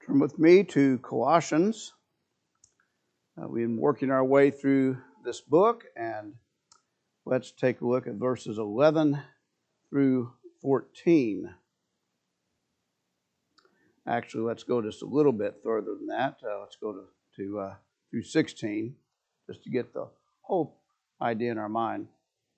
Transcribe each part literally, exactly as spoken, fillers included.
Turn with me to Colossians. Uh, we've been working our way through this book, and let's take a look at verses eleven through fourteen. Actually, let's go just a little bit further than that. Uh, let's go to, to uh, through sixteen, just to get the whole idea in our mind.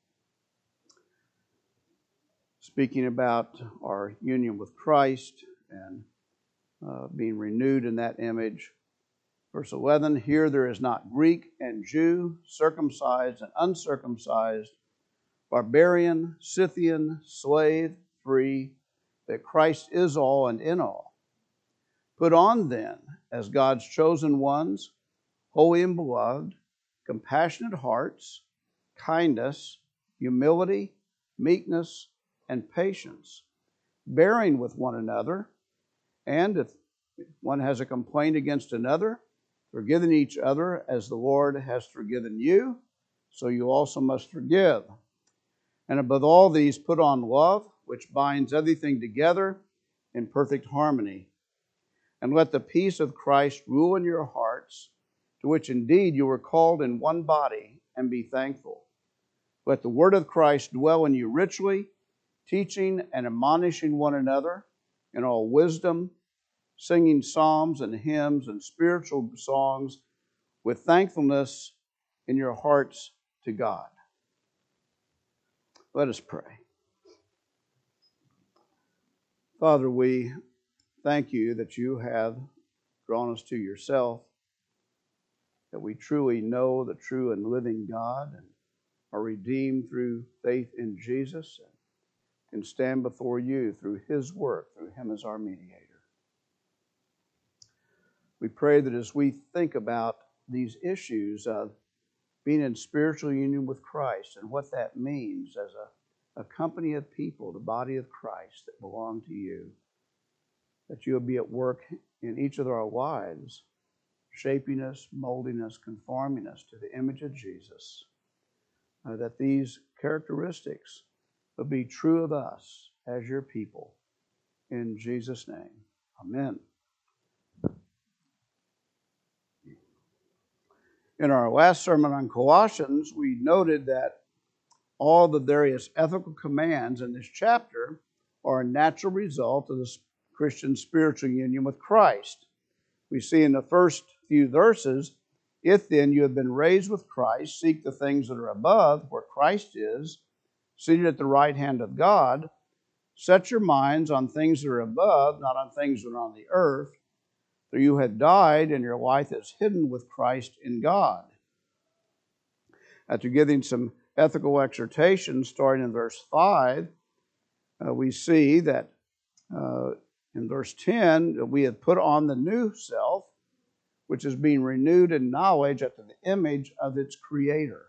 Speaking about our union with Christ and uh, being renewed in that image. Verse eleven, here there is not Greek and Jew, circumcised and uncircumcised, barbarian, Scythian, slave, free, that Christ is all and in all. Put on then, as God's chosen ones, holy and beloved, compassionate hearts, kindness, humility, meekness, and patience, bearing with one another, and if one has a complaint against another, forgiving each other as the Lord has forgiven you, so you also must forgive. And above all these, put on love, which binds everything together in perfect harmony. And let the peace of Christ rule in your hearts, to which indeed you were called in one body, and be thankful. Let the word of Christ dwell in you richly, teaching and admonishing one another in all wisdom, singing psalms and hymns and spiritual songs with thankfulness in your hearts to God. Let us pray. Father, we thank you that you have drawn us to yourself, that we truly know the true and living God and are redeemed through faith in Jesus and can stand before you through his work, through him as our mediator. We pray that as we think about these issues of being in spiritual union with Christ and what that means as a, a company of people, the body of Christ that belong to you, that you'll be at work in each of our lives, shaping us, molding us, conforming us to the image of Jesus, uh, that these characteristics will be true of us as your people. In Jesus' name, amen. In our last sermon on Colossians, we noted that all the various ethical commands in this chapter are a natural result of the Christian spiritual union with Christ. We see in the first few verses, if then you have been raised with Christ, seek the things that are above, where Christ is, seated at the right hand of God. Set your minds on things that are above, not on things that are on the earth. For you have died, and your life is hidden with Christ in God. After giving some ethical exhortations, starting in verse five, uh, we see that uh, in verse ten, that we have put on the new self, which is being renewed in knowledge after the image of its Creator.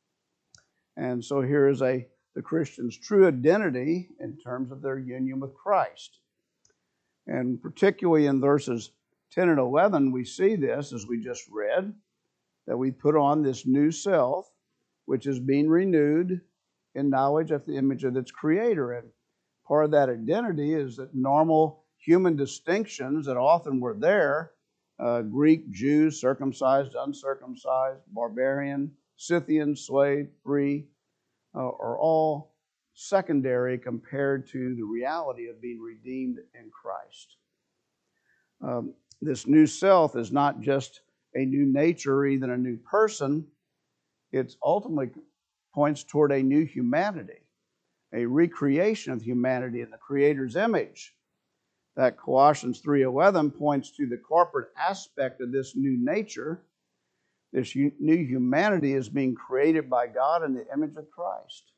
And so here is a the Christian's true identity in terms of their union with Christ. And particularly in verses ten and eleven, we see this, as we just read, that we put on this new self, which is being renewed in knowledge of the image of its Creator. And part of that identity is that normal human distinctions that often were there, uh, Greek, Jew, circumcised, uncircumcised, barbarian, Scythian, slave, free, uh, are all secondary compared to the reality of being redeemed in Christ. Um, this new self is not just a new nature or even a new person. It ultimately points toward a new humanity, a recreation of humanity in the Creator's image. That Colossians three eleven points to the corporate aspect of this new nature. This new humanity is being created by God in the image of Christ.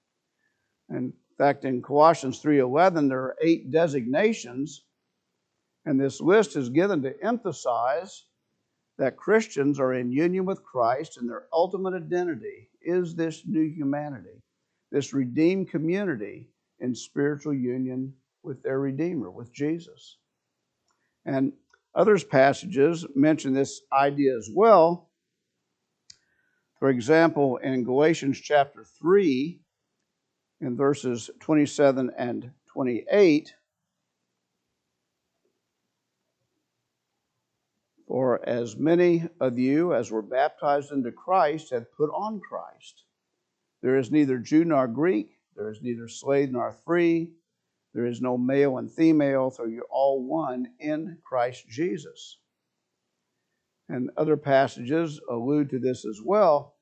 In fact, in Colossians three eleven, there are eight designations, and this list is given to emphasize that Christians are in union with Christ, and their ultimate identity is this new humanity, this redeemed community in spiritual union with their Redeemer, with Jesus. And others passages mention this idea as well. For example, in Galatians chapter three, in verses twenty-seven and twenty-eight, For as many of you as were baptized into Christ have put on Christ. There is neither Jew nor Greek, there is neither slave nor free, there is no male and female, for you're all one in Christ Jesus. And other passages allude to this as well.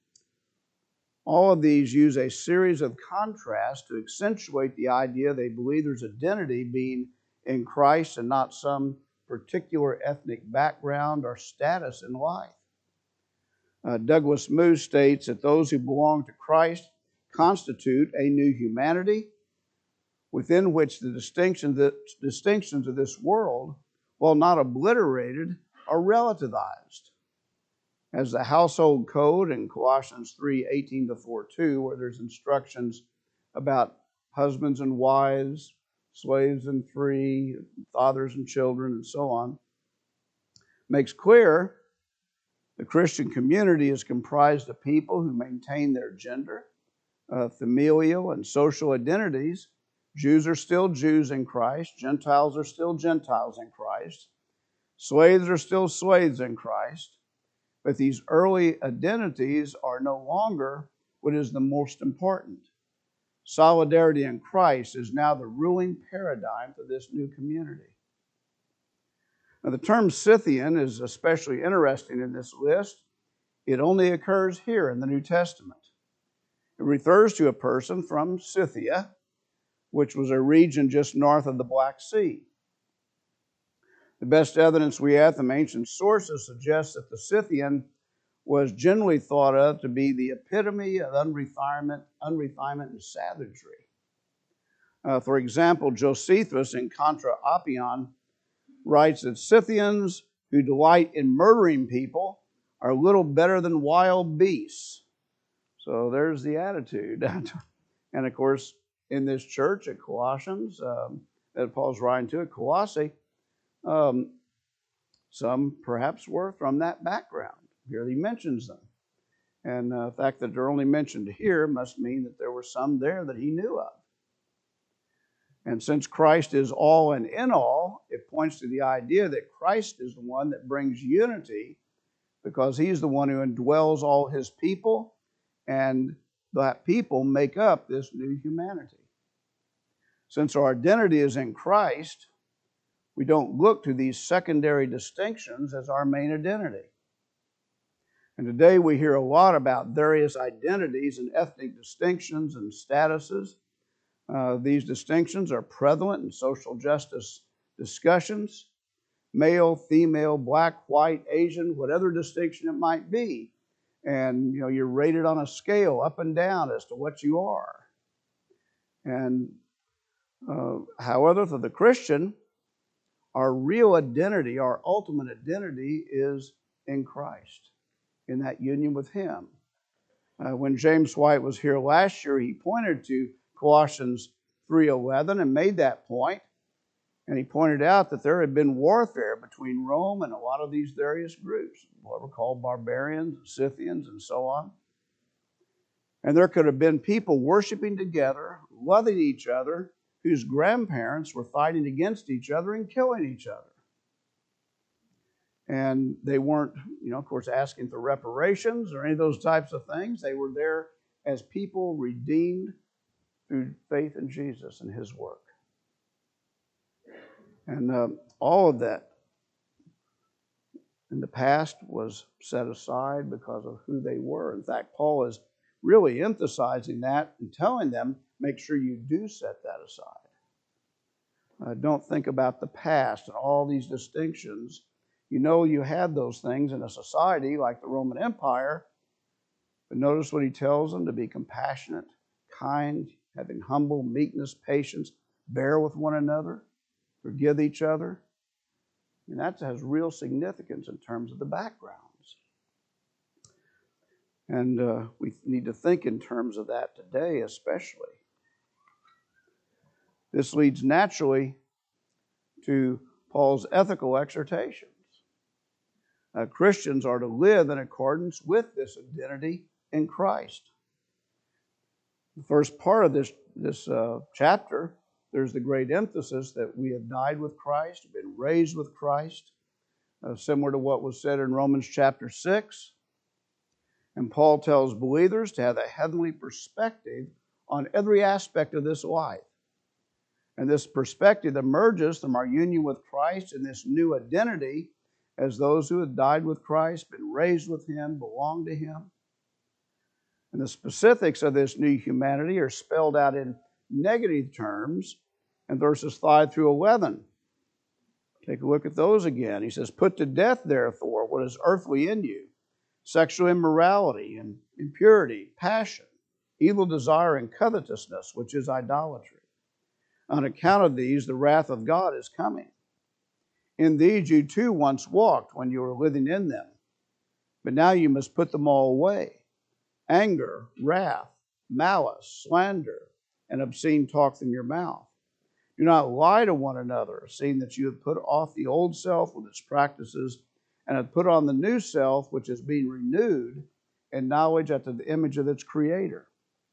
All of these use a series of contrasts to accentuate the idea they believe there's identity being in Christ and not some particular ethnic background or status in life. Uh, Douglas Moo states that those who belong to Christ constitute a new humanity within which the distinctions, the distinctions of this world, while not obliterated, are relativized. As the household code in Colossians three eighteen to forty-two, where there's instructions about husbands and wives, slaves and free, fathers and children, and so on, makes clear the Christian community is comprised of people who maintain their gender, uh, familial, and social identities. Jews are still Jews in Christ. Gentiles are still Gentiles in Christ. Slaves are still slaves in Christ. But these early identities are no longer what is the most important. Solidarity in Christ is now the ruling paradigm for this new community. Now, the term Scythian is especially interesting in this list. It only occurs here in the New Testament. It refers to a person from Scythia, which was a region just north of the Black Sea. The best evidence we have from ancient sources suggests that the Scythian was generally thought of to be the epitome of unrefinement, unrefinement and savagery. Uh, for example, Josephus in Contra Oppian writes that Scythians who delight in murdering people are little better than wild beasts. So there's the attitude. And of course, in this church at Colossians, um, that Paul's writing to at Colossae, um, some perhaps were from that background. Here he mentions them. And uh, the fact that they're only mentioned here must mean that there were some there that he knew of. And since Christ is all and in all, it points to the idea that Christ is the one that brings unity because he's the one who indwells all his people, and that people make up this new humanity. Since our identity is in Christ, we don't look to these secondary distinctions as our main identity. And today we hear a lot about various identities and ethnic distinctions and statuses. Uh, these distinctions are prevalent in social justice discussions. Male, female, black, white, Asian, whatever distinction it might be. And you know, you're rated on a scale up and down as to what you are. And uh, however, for the Christian, our real identity, our ultimate identity is in Christ, in that union with him. Uh, when James White was here last year, he pointed to Colossians three eleven and made that point. And he pointed out that there had been warfare between Rome and a lot of these various groups, what were called barbarians, Scythians, and so on. And there could have been people worshiping together, loving each other, whose grandparents were fighting against each other and killing each other. And they weren't, you know, of course, asking for reparations or any of those types of things. They were there as people redeemed through faith in Jesus and his work. And uh, all of that in the past was set aside because of who they were. In fact, Paul is really emphasizing that and telling them, make sure you do set that aside. Uh, don't think about the past and all these distinctions. You know you had those things in a society like the Roman Empire, but notice what he tells them: to be compassionate, kind, having humble, meekness, patience, bear with one another, forgive each other. And that has real significance in terms of the backgrounds. And uh, we need to think in terms of that today especially. This leads naturally to Paul's ethical exhortations. Uh, Christians are to live in accordance with this identity in Christ. The first part of this, this uh, chapter, there's the great emphasis that we have died with Christ, been raised with Christ. uh, similar to what was said in Romans chapter six. And Paul tells believers to have a heavenly perspective on every aspect of this life. And this perspective emerges from our union with Christ and this new identity as those who have died with Christ, been raised with Him, belong to Him. And the specifics of this new humanity are spelled out in negative terms in verses five through eleven. Take a look at those again. He says, "Put to death, therefore, what is earthly in you, sexual immorality and impurity, passion, evil desire, and covetousness, which is idolatry. On account of these, the wrath of God is coming. In these you too once walked when you were living in them. But now you must put them all away: anger, wrath, malice, slander, and obscene talk from your mouth. Do not lie to one another, seeing that you have put off the old self with its practices, and have put on the new self, which is being renewed in knowledge after the image of its Creator."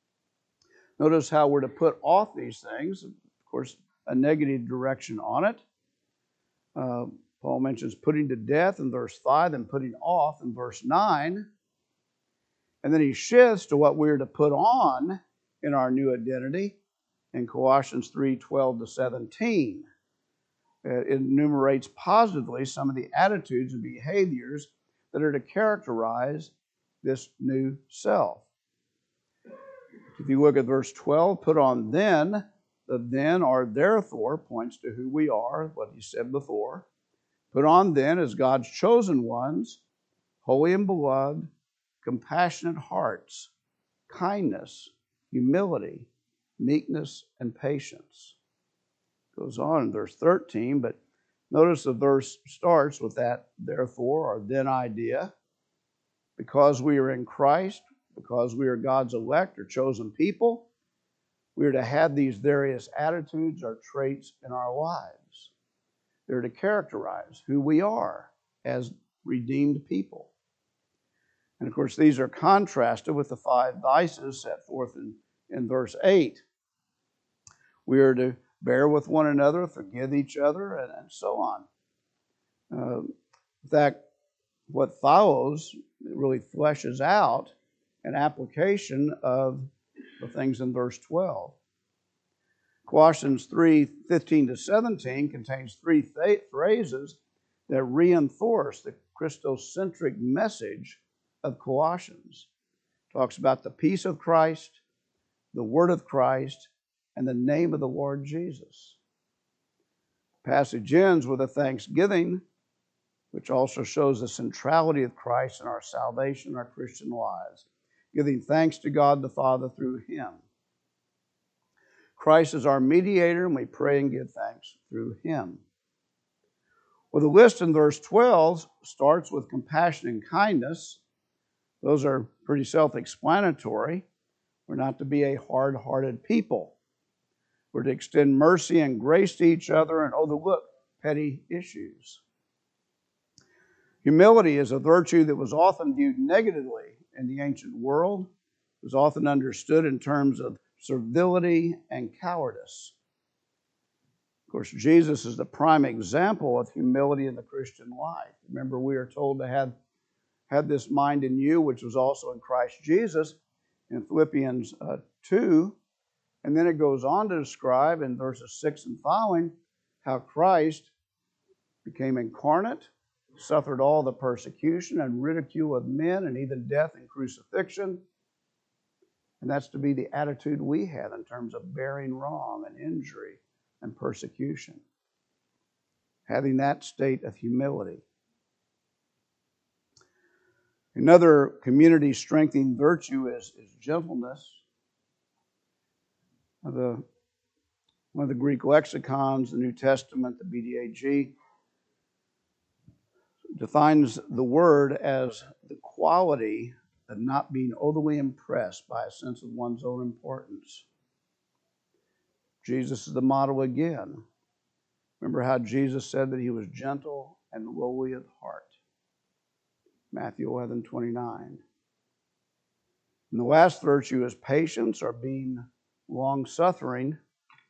Notice how we're to put off these things. Of course, a negative direction on it. Uh, Paul mentions putting to death in verse five and putting off in verse nine. And then he shifts to what we're to put on in our new identity in Colossians three twelve to seventeen. It enumerates positively some of the attitudes and behaviors that are to characterize this new self. If you look at verse twelve, "Put on then," the then or therefore points to who we are, what he said before. "Put on then as God's chosen ones, holy and beloved, compassionate hearts, kindness, humility, meekness, and patience." Goes on in verse thirteen, but notice the verse starts with that therefore or then idea. Because we are in Christ, because we are God's elect or chosen people, we are to have these various attitudes or traits in our lives. They're to characterize who we are as redeemed people. And of course, these are contrasted with the five vices set forth in, in verse eight. We are to bear with one another, forgive each other, and, and so on. Uh, in fact, what follows really fleshes out an application of the things in verse twelve. Colossians three fifteen to seventeen contains three th- phrases that reinforce the Christocentric message of Colossians. It talks about the peace of Christ, the word of Christ, and the name of the Lord Jesus. The passage ends with a thanksgiving, which also shows the centrality of Christ in our salvation, our Christian lives, giving thanks to God the Father through Him. Christ is our mediator, and we pray and give thanks through Him. Well, the list in verse twelve starts with compassion and kindness. Those are pretty self-explanatory. We're not to be a hard-hearted people. We're to extend mercy and grace to each other and overlook petty issues. Humility is a virtue that was often viewed negatively in the ancient world. It was often understood in terms of servility and cowardice. Of course, Jesus is the prime example of humility in the Christian life. Remember, we are told to have, have this mind in you, which was also in Christ Jesus, in Philippians uh, two. And then it goes on to describe in verses six and following how Christ became incarnate, suffered all the persecution and ridicule of men, and even death and crucifixion. And that's to be the attitude we have in terms of bearing wrong and injury and persecution. Having that state of humility. Another community strengthening virtue is, is gentleness. The, one of the Greek lexicons, the New Testament, the B D A G, defines the word as the quality of not being overly impressed by a sense of one's own importance. Jesus is the model again. Remember how Jesus said that he was gentle and lowly of heart. Matthew eleven twenty-nine. And the last virtue is patience, or being long-suffering.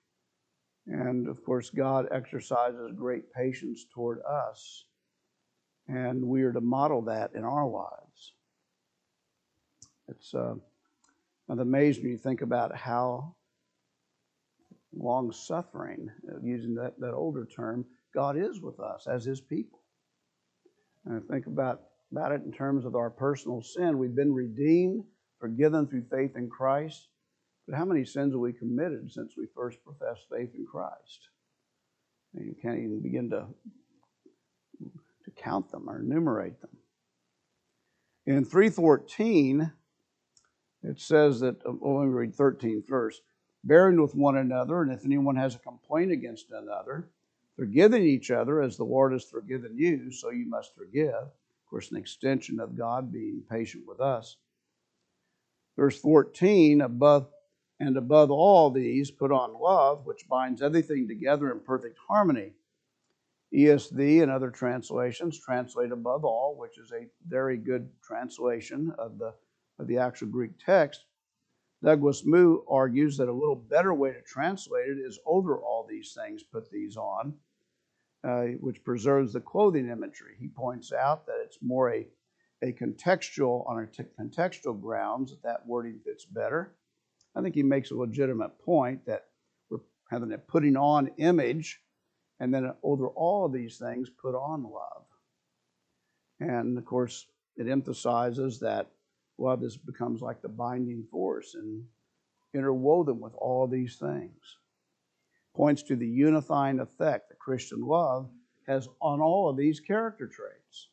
And of course, God exercises great patience toward us. And we are to model that in our lives. It's uh, amazing when you think about how long-suffering, using that, that older term, God is with us as His people. And I think about, about it in terms of our personal sin. We've been redeemed, forgiven through faith in Christ. But how many sins have we committed since we first professed faith in Christ? And you can't even begin to, to count them or enumerate them. In three fourteen, it says that, well, let me read thirteen first. Bearing with one another, and if anyone has a complaint against another, forgiving each other as the Lord has forgiven you, so you must forgive. Of course, an extension of God being patient with us. Verse fourteen, above and above all these, put on love, which binds everything together in perfect harmony. E S V and other translations translate above all, which is a very good translation of the, of the actual Greek text. Douglas Moo argues that a little better way to translate it is over all these things, put these on, uh, which preserves the clothing imagery. He points out that it's more a, a contextual, on a t- contextual grounds, that that wording fits better. I think he makes a legitimate point that we're having a putting on image, and then over all of these things, put on love. And of course, it emphasizes that love is, becomes like the binding force and interwoven with all of these things. Points to the unifying effect that Christian love has on all of these character traits.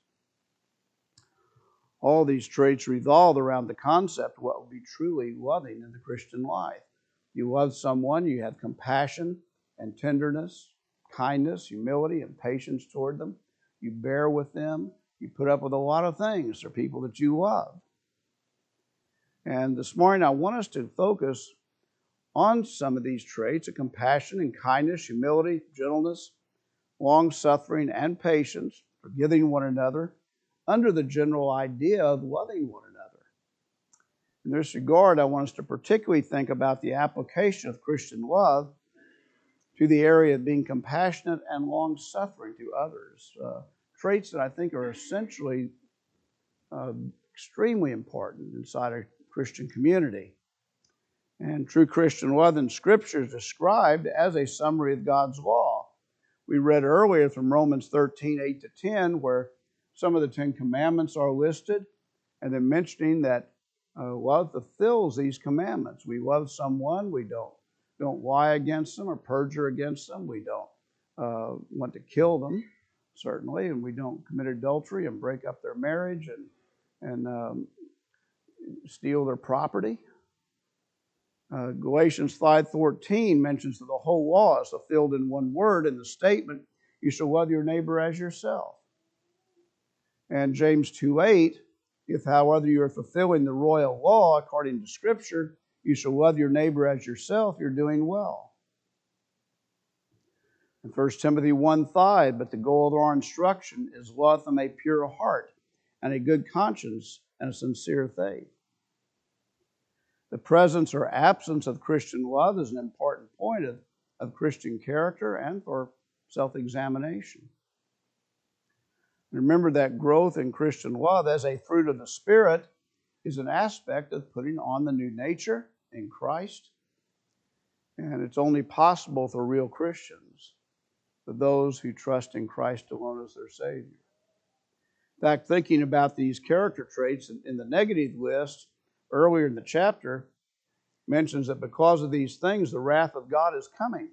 All these traits revolve around the concept of what will be truly loving in the Christian life. You love someone, you have compassion and tenderness, kindness, humility, and patience toward them. You bear with them. You put up with a lot of things for people that you love. And this morning I want us to focus on some of these traits of compassion and kindness, humility, gentleness, long-suffering, and patience, forgiving one another, under the general idea of loving one another. In this regard, I want us to particularly think about the application of Christian love to the area of being compassionate and long-suffering to others. Uh, traits that I think are essentially uh, extremely important inside a Christian community. And true Christian love in Scripture is described as a summary of God's law. We read earlier from Romans thirteen, eight to ten, where some of the Ten Commandments are listed, and then mentioning that uh, love fulfills these commandments. We love someone, we don't don't lie against them or perjure against them. We don't uh, want to kill them, certainly, and we don't commit adultery and break up their marriage and and um, steal their property. Uh, Galatians five fourteen mentions that the whole law is fulfilled in one word in the statement, you shall love your neighbor as yourself. And James two eight, if however you are fulfilling the royal law according to Scripture, you shall love your neighbor as yourself, you're doing well. In First Timothy one five, but the goal of our instruction is love from a pure heart and a good conscience and a sincere faith. The presence or absence of Christian love is an important point of, of Christian character and for self-examination. Remember that growth in Christian love as a fruit of the Spirit is an aspect of putting on the new nature in Christ. And it's only possible for real Christians, for those who trust in Christ alone as their Savior. In fact, thinking about these character traits in the negative list earlier in the chapter mentions that because of these things, the wrath of God is coming.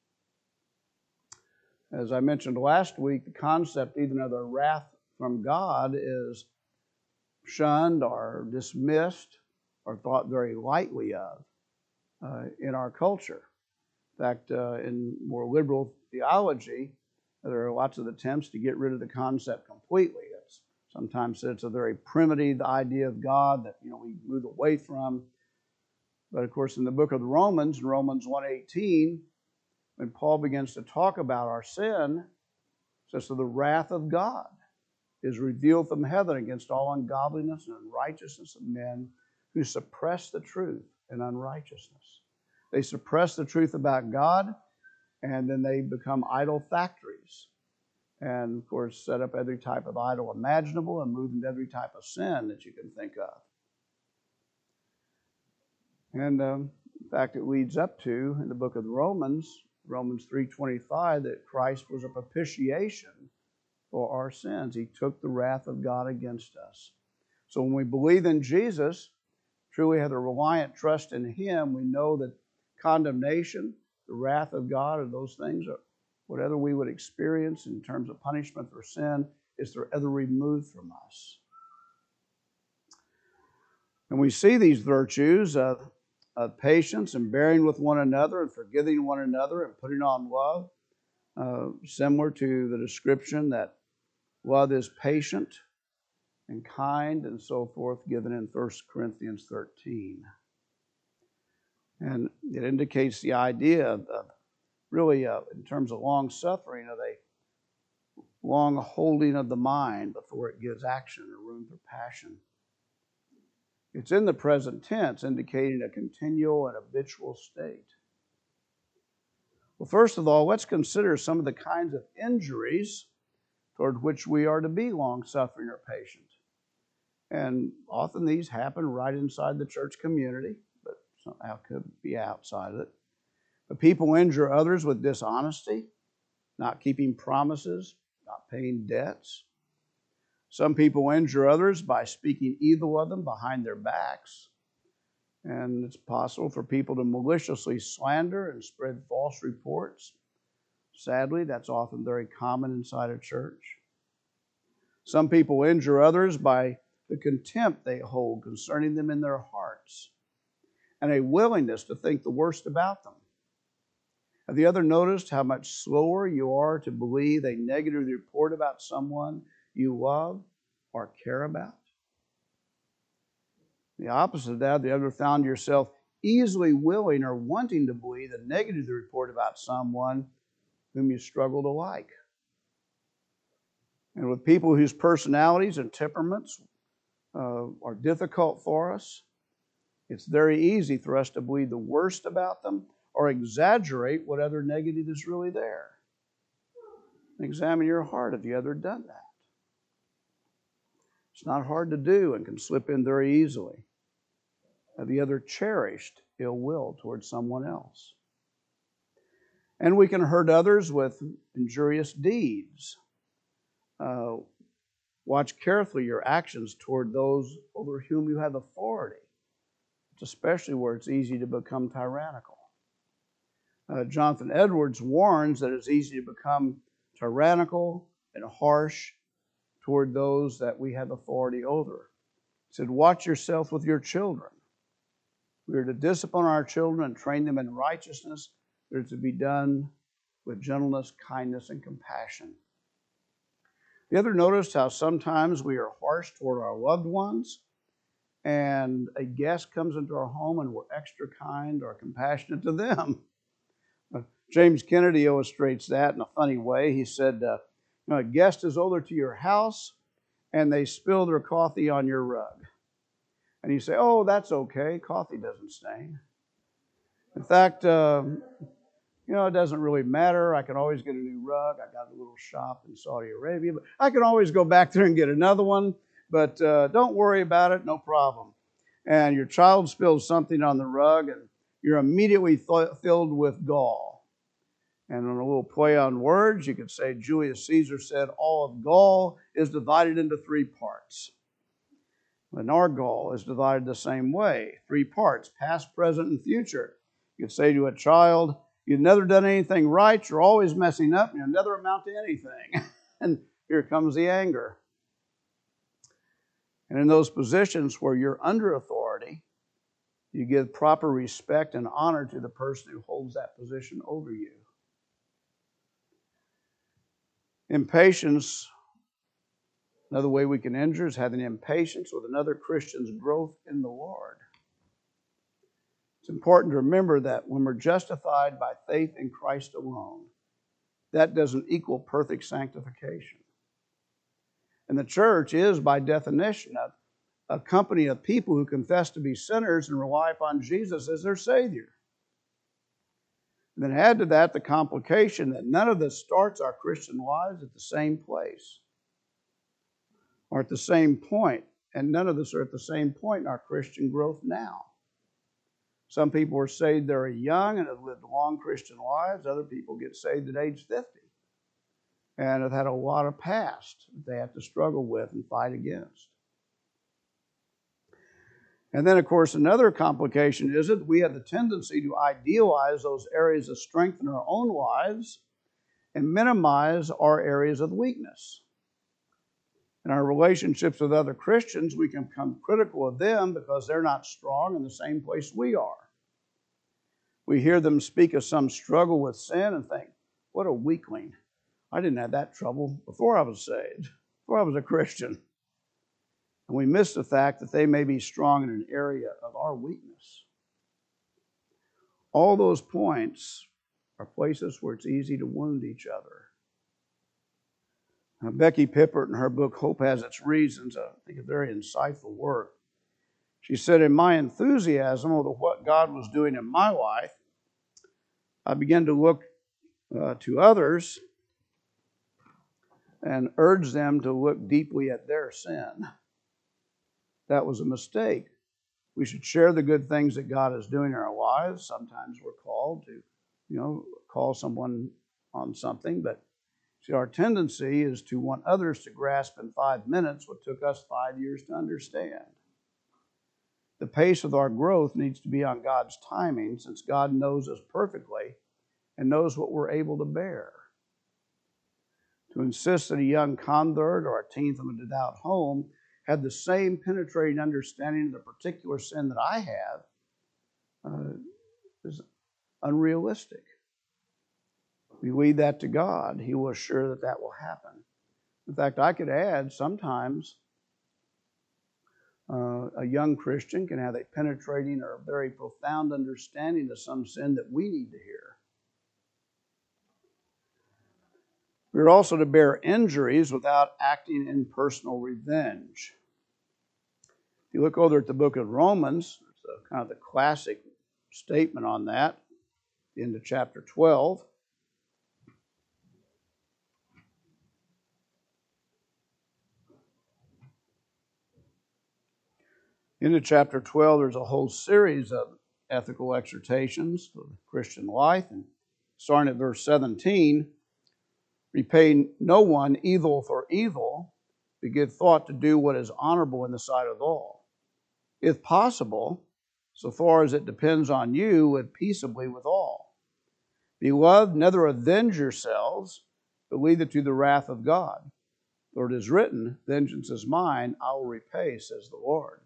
As I mentioned last week, the concept even of the wrath from God is shunned or dismissed or thought very lightly of uh, in our culture. In fact, uh, in more liberal theology, there are lots of attempts to get rid of the concept completely. It's sometimes said it's a very primitive idea of God that you know we move away from. But of course, in the book of the Romans, in Romans one eighteen, when Paul begins to talk about our sin, it says, so the wrath of God is revealed from heaven against all ungodliness and unrighteousness of men who suppress the truth in unrighteousness. They suppress the truth about God, and then they become idol factories. and, of course, set up every type of idol imaginable and move into every type of sin that you can think of. And, um, in fact, it leads up to, in the book of Romans, Romans three twenty-five, that Christ was a propitiation for our sins. He took the wrath of God against us. So when we believe in Jesus, truly have a reliant trust in Him, we know that condemnation, the wrath of God, or those things, or whatever we would experience in terms of punishment for sin, is forever removed from us. And we see these virtues of, of patience and bearing with one another and forgiving one another and putting on love, uh, similar to the description that love is patient and kind and so forth, given in First Corinthians thirteen. And it indicates the idea of, of really, uh, in terms of long suffering, of a long holding of the mind before it gives action or room for passion. It's in the present tense, indicating a continual and habitual state. Well, first of all, let's consider some of the kinds of injuries toward which we are to be long-suffering or patient. And often these happen right inside the church community, but somehow could be outside of it. But people injure others with dishonesty, not keeping promises, not paying debts. Some people injure others by speaking evil of them behind their backs. And it's possible for people to maliciously slander and spread false reports. Sadly, that's often very common inside a church. Some people injure others by the contempt they hold concerning them in their hearts, and a willingness to think the worst about them. Have you ever noticed how much slower you are to believe a negative report about someone you love or care about? The opposite of that, have you ever found yourself easily willing or wanting to believe a negative report about someone whom you struggle to like? And with people whose personalities and temperaments uh, are difficult for us, it's very easy for us to believe the worst about them or exaggerate what other negative is really there. Examine your heart. Have you ever done that? It's not hard to do and can slip in very easily. Have you ever cherished ill will towards someone else? And we can hurt others with injurious deeds. Uh, watch carefully your actions toward those over whom you have authority. It's especially where it's easy to become tyrannical. Uh, Jonathan Edwards warns that it's easy to become tyrannical and harsh toward those that we have authority over. He said, watch yourself with your children. We are to discipline our children and train them in righteousness. They're to be done with gentleness, kindness, and compassion. You ever noticed how sometimes we are harsh toward our loved ones, and a guest comes into our home and we're extra kind or compassionate to them? Uh, James Kennedy illustrates that in a funny way. He said, uh, you know, a guest is over to your house and they spill their coffee on your rug. And you say, oh, that's okay. Coffee doesn't stain. In fact, um, you know, it doesn't really matter. I can always get a new rug. I got a little shop in Saudi Arabia. But I can always go back there and get another one. But uh, don't worry about it. No problem. And your child spills something on the rug and you're immediately th- filled with gall. And on a little play on words, you could say Julius Caesar said all of Gaul is divided into three parts. And our Gaul is divided the same way. Three parts, past, present, and future. You could say to a child, you've never done anything right, you're always messing up, and you'll never amount to anything. And here comes the anger. And in those positions where you're under authority, you give proper respect and honor to the person who holds that position over you. Impatience, another way we can injure is having impatience with another Christian's growth in the Lord. It's important to remember that when we're justified by faith in Christ alone, that doesn't equal perfect sanctification. And the church is, by definition, a, a company of people who confess to be sinners and rely upon Jesus as their Savior. And then add to that the complication that none of this starts our Christian lives at the same place or at the same point. And none of us are at the same point in our Christian growth now. Some people are saved very young and have lived long Christian lives. Other people get saved at age fifty and have had a lot of past that they have to struggle with and fight against. And then, of course, another complication is that we have the tendency to idealize those areas of strength in our own lives and minimize our areas of weakness. In our relationships with other Christians, we can become critical of them because they're not strong in the same place we are. We hear them speak of some struggle with sin and think, what a weakling. I didn't have that trouble before I was saved, before I was a Christian. And we miss the fact that they may be strong in an area of our weakness. All those points are places where it's easy to wound each other. Now, Becky Pippert, in her book, Hope Has Its Reasons, I think a very insightful work. She said, in my enthusiasm over what God was doing in my life, I began to look uh, to others and urge them to look deeply at their sin. That was a mistake. We should share the good things that God is doing in our lives. Sometimes we're called to, you know, call someone on something, but see, our tendency is to want others to grasp in five minutes what took us five years to understand. The pace of our growth needs to be on God's timing, since God knows us perfectly and knows what we're able to bear. To insist that a young convert or a teen from a devout home had the same penetrating understanding of the particular sin that I have uh, is unrealistic. We leave that to God. He will assure that that will happen. In fact, I could add sometimes uh, a young Christian can have a penetrating or a very profound understanding of some sin that we need to hear. We're also to bear injuries without acting in personal revenge. If you look over at the book of Romans, it's a, kind of the classic statement on that, into chapter twelve. Into chapter twelve, there's a whole series of ethical exhortations for the Christian life. And starting at verse seventeen, repay no one evil for evil, but give thought to do what is honorable in the sight of all. If possible, so far as it depends on you, live peaceably with all. Beloved, neither avenge yourselves, but leave it to the wrath of God. For it is written, vengeance is mine, I will repay, says the Lord.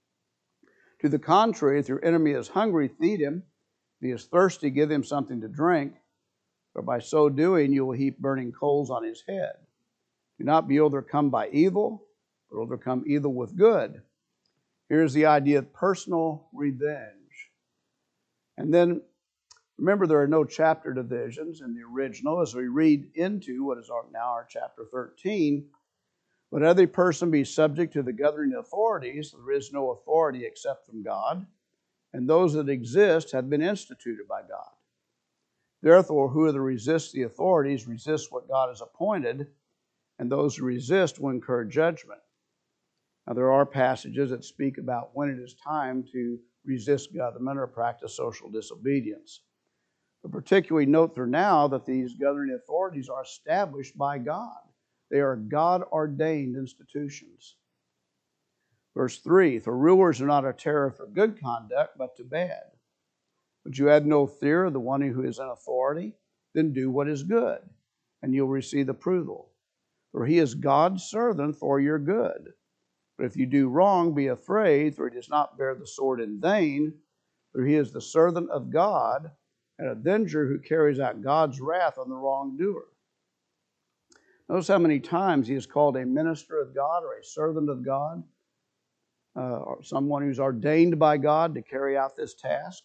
To the contrary, if your enemy is hungry, feed him. If he is thirsty, give him something to drink. For by so doing, you will heap burning coals on his head. Do not be overcome by evil, but overcome evil with good. Here's the idea of personal revenge. And then, remember, there are no chapter divisions in the original. As we read into what is now our chapter thirteen, let every person be subject to the governing authorities. There is no authority except from God, and those that exist have been instituted by God. Therefore, whoever resists the authorities resists what God has appointed, and those who resist will incur judgment. Now, there are passages that speak about when it is time to resist government or practice social disobedience. But particularly note for now that these governing authorities are established by God. They are God-ordained institutions. Verse three, for rulers are not a terror for good conduct, but to bad. But you have no fear of the one who is in authority, then do what is good, and you'll receive approval. For he is God's servant for your good. But if you do wrong, be afraid, for he does not bear the sword in vain, for he is the servant of God, an avenger who carries out God's wrath on the wrongdoer. Notice how many times he is called a minister of God or a servant of God, uh, or someone who's ordained by God to carry out this task.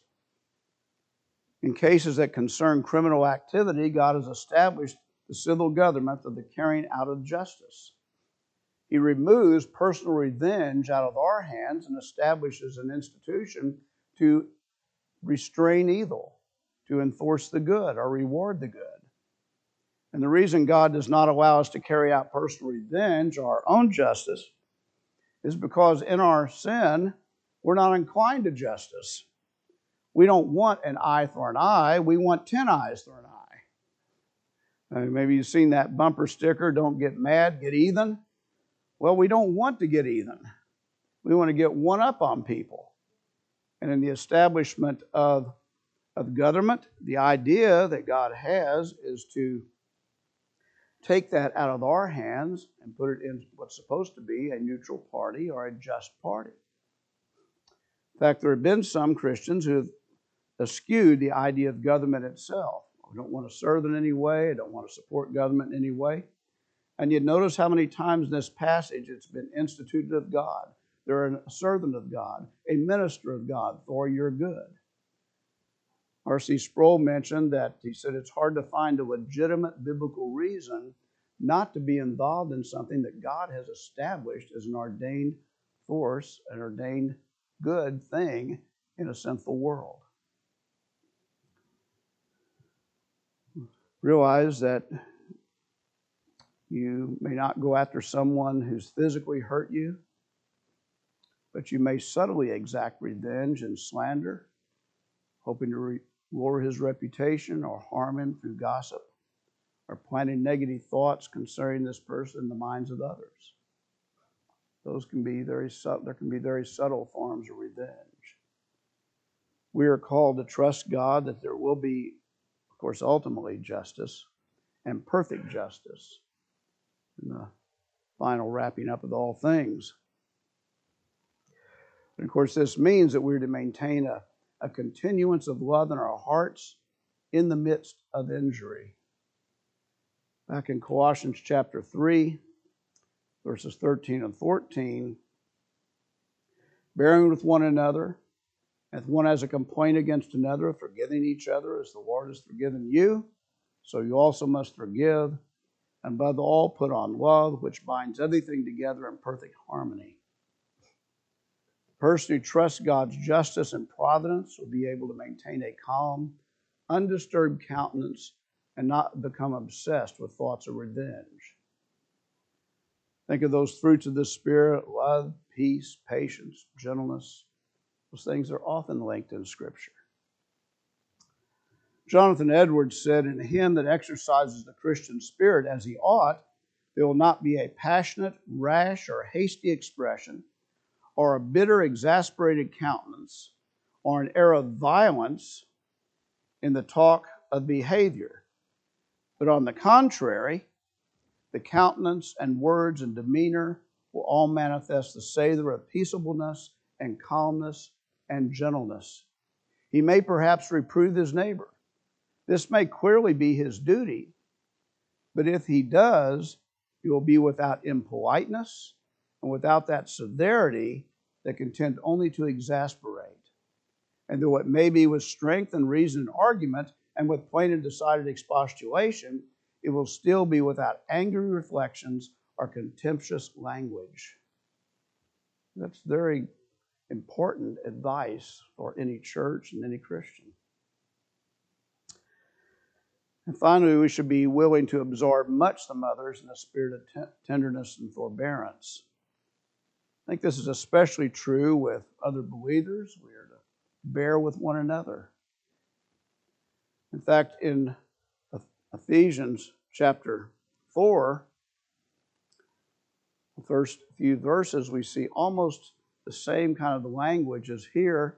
In cases that concern criminal activity, God has established the civil government of the carrying out of justice. He removes personal revenge out of our hands and establishes an institution to restrain evil, to enforce the good or reward the good. And the reason God does not allow us to carry out personal revenge or our own justice is because in our sin, we're not inclined to justice. We don't want an eye for an eye. We want ten eyes for an eye. Uh, maybe you've seen that bumper sticker, don't get mad, get even. Well, we don't want to get even. We want to get one up on people. And in the establishment of, of government, the idea that God has is to take that out of our hands and put it in what's supposed to be a neutral party or a just party. In fact, there have been some Christians who have eschewed the idea of government itself. I don't want to serve in any way. I don't want to support government in any way. And you notice how many times in this passage it's been instituted of God. They're a servant of God, a minister of God for your good. R C Sproul mentioned that he said it's hard to find a legitimate biblical reason not to be involved in something that God has established as an ordained force, an ordained good thing in a sinful world. Realize that you may not go after someone who's physically hurt you, but you may subtly exact revenge and slander, hoping to re- lower his reputation or harm him through gossip or planting negative thoughts concerning this person in the minds of others. Those can be very subtle. There can be very subtle forms of revenge. We are called to trust God that there will be, of course, ultimately justice and perfect justice in the final wrapping up of all things. And of course, this means that we're to maintain a, a continuance of love in our hearts in the midst of injury. Back in Colossians chapter three, verses thirteen and fourteen, bearing with one another, if one has a complaint against another, forgiving each other as the Lord has forgiven you, so you also must forgive. And above all, put on love, which binds everything together in perfect harmony. The person who trusts God's justice and providence will be able to maintain a calm, undisturbed countenance and not become obsessed with thoughts of revenge. Think of those fruits of the Spirit: love, peace, patience, gentleness. Those things are often linked in Scripture. Jonathan Edwards said, in a hymn that exercises the Christian spirit as he ought, there will not be a passionate, rash, or hasty expression, or a bitter, exasperated countenance, or an air of violence in the talk of behavior. But on the contrary, the countenance and words and demeanor will all manifest the savor of peaceableness and calmness and gentleness. He may perhaps reprove his neighbor. This may clearly be his duty, but if he does, he will be without impoliteness and without that severity that can tend only to exasperate. And though it may be with strength and reason and argument and with plain and decided expostulation, it will still be without angry reflections or contemptuous language. That's very important advice for any church and any Christian. And finally, we should be willing to absorb much from others in a spirit of t- tenderness and forbearance. I think this is especially true with other believers. We are to bear with one another. In fact, in Ephesians chapter four, the first few verses, we see almost the same kind of language as here.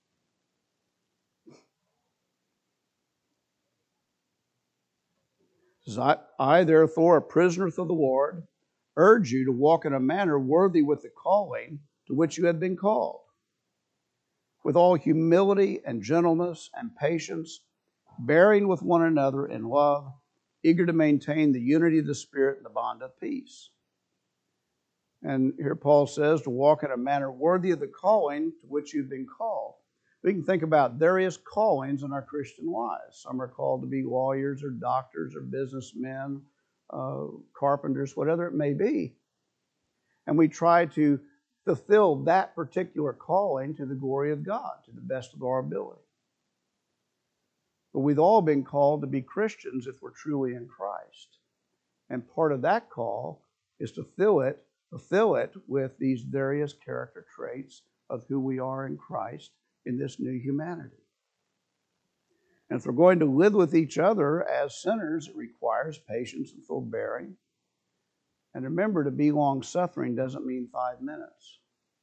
I, I, therefore, a prisoner of the Lord, urge you to walk in a manner worthy with the calling to which you have been called, with all humility and gentleness and patience, bearing with one another in love, eager to maintain the unity of the Spirit and the bond of peace. And here Paul says to walk in a manner worthy of the calling to which you've been called. We can think about various callings in our Christian lives. Some are called to be lawyers or doctors or businessmen, uh, carpenters, whatever it may be. And we try to fulfill that particular calling to the glory of God, to the best of our ability. But we've all been called to be Christians if we're truly in Christ. And part of that call is to fill it, fulfill it with these various character traits of who we are in Christ in this new humanity. And if we're going to live with each other as sinners, it requires patience and forbearing. And remember, to be long-suffering doesn't mean five minutes.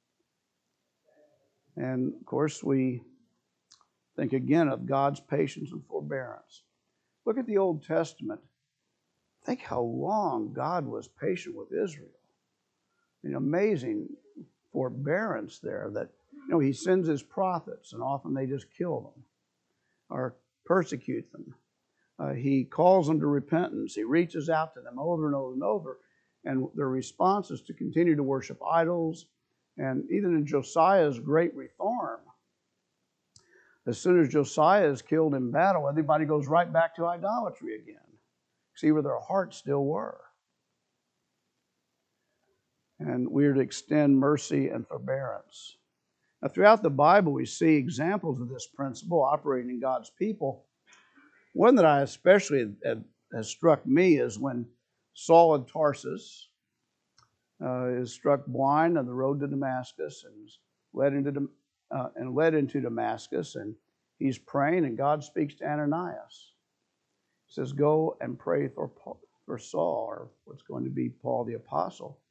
And, of course, we think again of God's patience and forbearance. Look at the Old Testament. Think how long God was patient with Israel. I mean, amazing forbearance there that, you know, he sends his prophets, and often they just kill them or persecute them. Uh, he calls them to repentance. He reaches out to them over and over and over. And their response is to continue to worship idols. And even in Josiah's great reform, as soon as Josiah is killed in battle, everybody goes right back to idolatry again. See where their hearts still were. And we are to extend mercy and forbearance. Now, throughout the Bible, we see examples of this principle operating in God's people. One that I especially have, has struck me is when Saul of Tarsus uh, is struck blind on the road to Damascus and is led into uh, and led into Damascus, and he's praying, and God speaks to Ananias. He says, "Go and pray for Paul, for Saul," or what's going to be Paul the Apostle.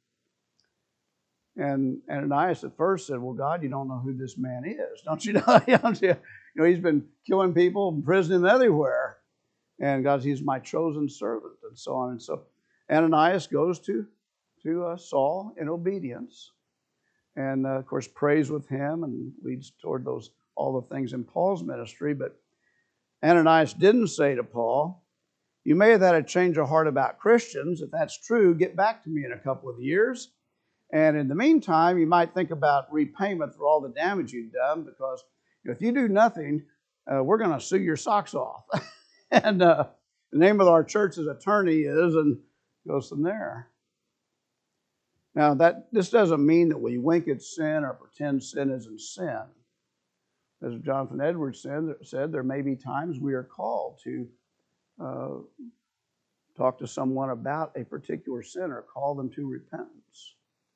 And Ananias at first said, "Well, God, you don't know who this man is, don't you know? Don't you? You know, he's been killing people, imprisoning them everywhere." And God, he's my chosen servant, and so on. And so Ananias goes to, to uh, Saul in obedience, and uh, of course prays with him and leads toward those all the things in Paul's ministry. But Ananias didn't say to Paul, "You may have had a change of heart about Christians. If that's true, get back to me in a couple of years. And in the meantime, you might think about repayment for all the damage you've done, because you know, if you do nothing, uh, we're going to sue your socks off." And uh, the name of our church's attorney is, and goes from there. Now, that this doesn't mean that we wink at sin or pretend sin isn't sin. As Jonathan Edwards said, said there may be times we are called to uh, talk to someone about a particular sin or call them to repentance.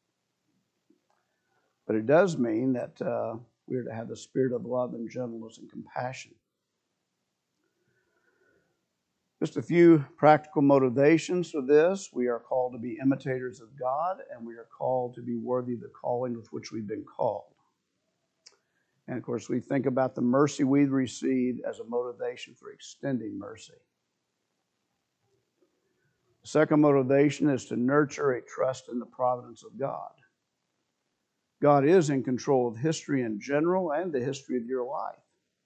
But it does mean that uh, we are to have the spirit of love and gentleness and compassion. Just a few practical motivations for this. We are called to be imitators of God, and we are called to be worthy of the calling with which we've been called. And of course, we think about the mercy we've received as a motivation for extending mercy. The second motivation is to nurture a trust in the providence of God. God is in control of history in general and the history of your life.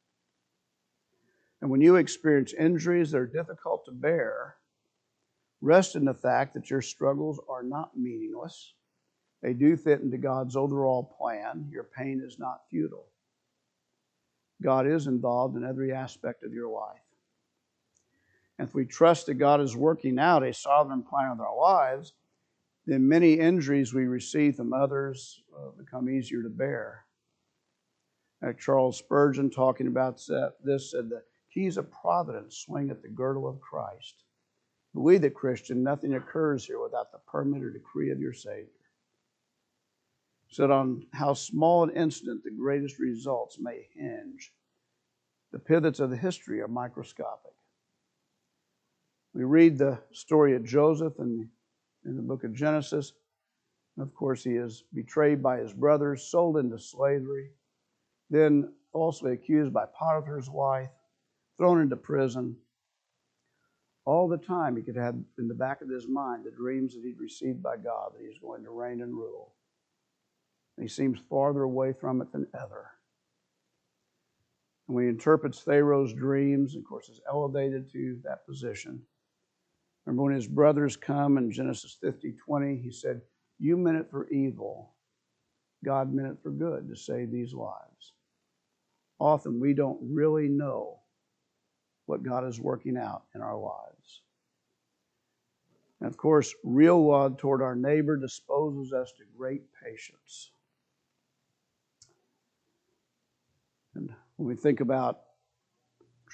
And when you experience injuries that are difficult to bear, rest in the fact that your struggles are not meaningless. They do fit into God's overall plan. Your pain is not futile. God is involved in every aspect of your life. And if we trust that God is working out a sovereign plan of our lives, then many injuries we receive from others uh, become easier to bear. Like Charles Spurgeon, talking about this, said, "The keys of providence swing at the girdle of Christ. Believe it, Christian, nothing occurs here without the permit or decree of your Savior." Said, on how small an incident the greatest results may hinge. The pivots of the history are microscopic. We read the story of Joseph in, in the book of Genesis. Of course, he is betrayed by his brothers, sold into slavery, then falsely accused by Potiphar's wife, thrown into prison. All the time he could have in the back of his mind the dreams that he'd received by God, that he's going to reign and rule. And he seems farther away from it than ever. And when he interprets Pharaoh's dreams, of course, is elevated to that position. Remember when his brothers come in Genesis fifty twenty, he said, "You meant it for evil. God meant it for good to save these lives." Often we don't really know what God is working out in our lives. And of course, real love toward our neighbor disposes us to great patience. And when we think about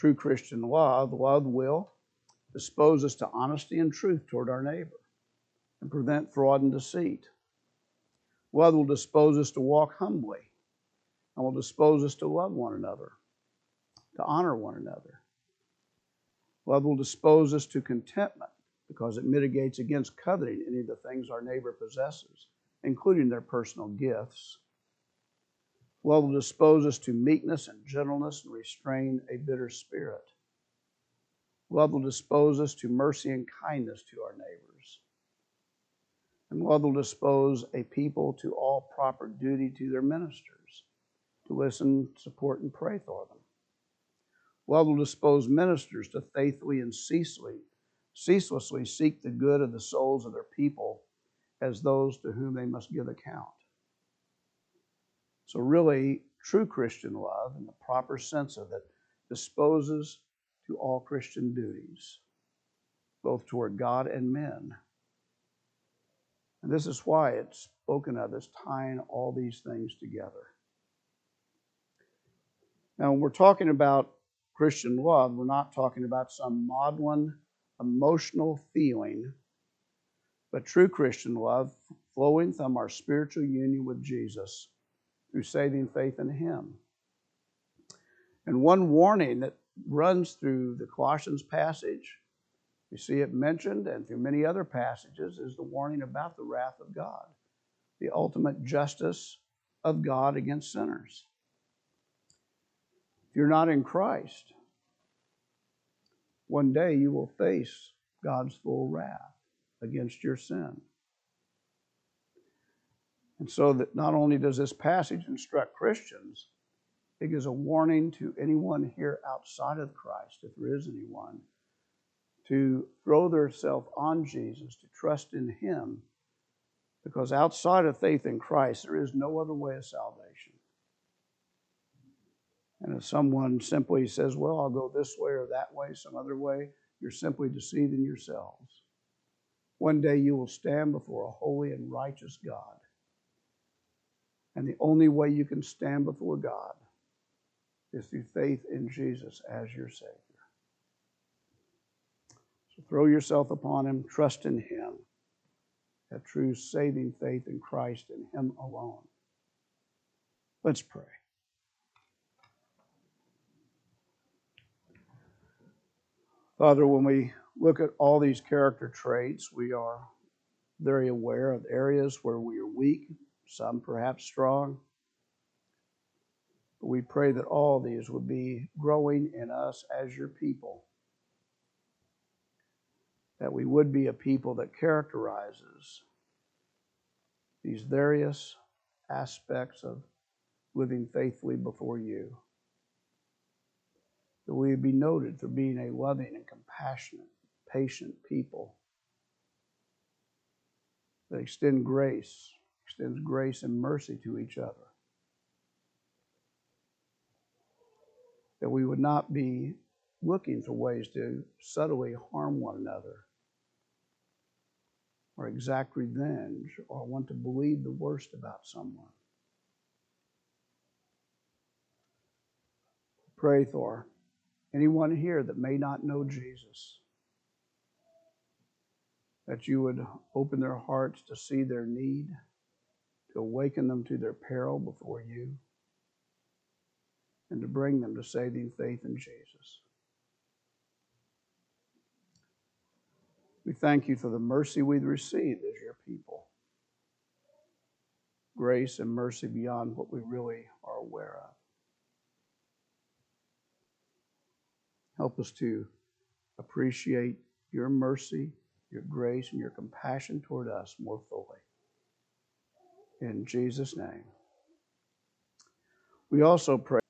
true Christian love, love will dispose us to honesty and truth toward our neighbor and prevent fraud and deceit. Love will dispose us to walk humbly and will dispose us to love one another, to honor one another. Love will dispose us to contentment because it mitigates against coveting any of the things our neighbor possesses, including their personal gifts. Love will dispose us to meekness and gentleness and restrain a bitter spirit. Love will dispose us to mercy and kindness to our neighbors. And love will dispose a people to all proper duty to their ministers, to listen, support, and pray for them. Love will dispose ministers to faithfully and ceaselessly, ceaselessly seek the good of the souls of their people as those to whom they must give account. So really, true Christian love, in the proper sense of it, disposes to all Christian duties, both toward God and men. And this is why it's spoken of as tying all these things together. Now, when we're talking about Christian love, we're not talking about some maudlin, emotional feeling, but true Christian love flowing from our spiritual union with Jesus through saving faith in Him. And one warning that runs through the Colossians passage, we see it mentioned, and through many other passages, is the warning about the wrath of God, the ultimate justice of God against sinners. If you're not in Christ, one day you will face God's full wrath against your sin. And so that not only does this passage instruct Christians, it gives a warning to anyone here outside of Christ, if there is anyone, to throw themselves on Jesus, to trust in Him, because outside of faith in Christ, there is no other way of salvation. And if someone simply says, well, I'll go this way or that way, some other way, you're simply deceiving yourselves. One day you will stand before a holy and righteous God. And the only way you can stand before God is through faith in Jesus as your Savior. So throw yourself upon Him, trust in Him, have true saving faith in Christ and Him alone. Let's pray. Father, when we look at all these character traits, we are very aware of areas where we are weak, some perhaps strong. But we pray that all these would be growing in us as your people, that we would be a people that characterizes these various aspects of living faithfully before you. That we would be noted for being a loving and compassionate, patient people that extend grace, extends grace and mercy to each other. That we would not be looking for ways to subtly harm one another or exact revenge or want to believe the worst about someone. Pray for anyone here that may not know Jesus, that you would open their hearts to see their need, to awaken them to their peril before you, and to bring them to saving faith in Jesus. We thank you for the mercy we've received as your people. Grace and mercy beyond what we really are aware of. Help us to appreciate your mercy, your grace, and your compassion toward us more fully. In Jesus' name. We also pray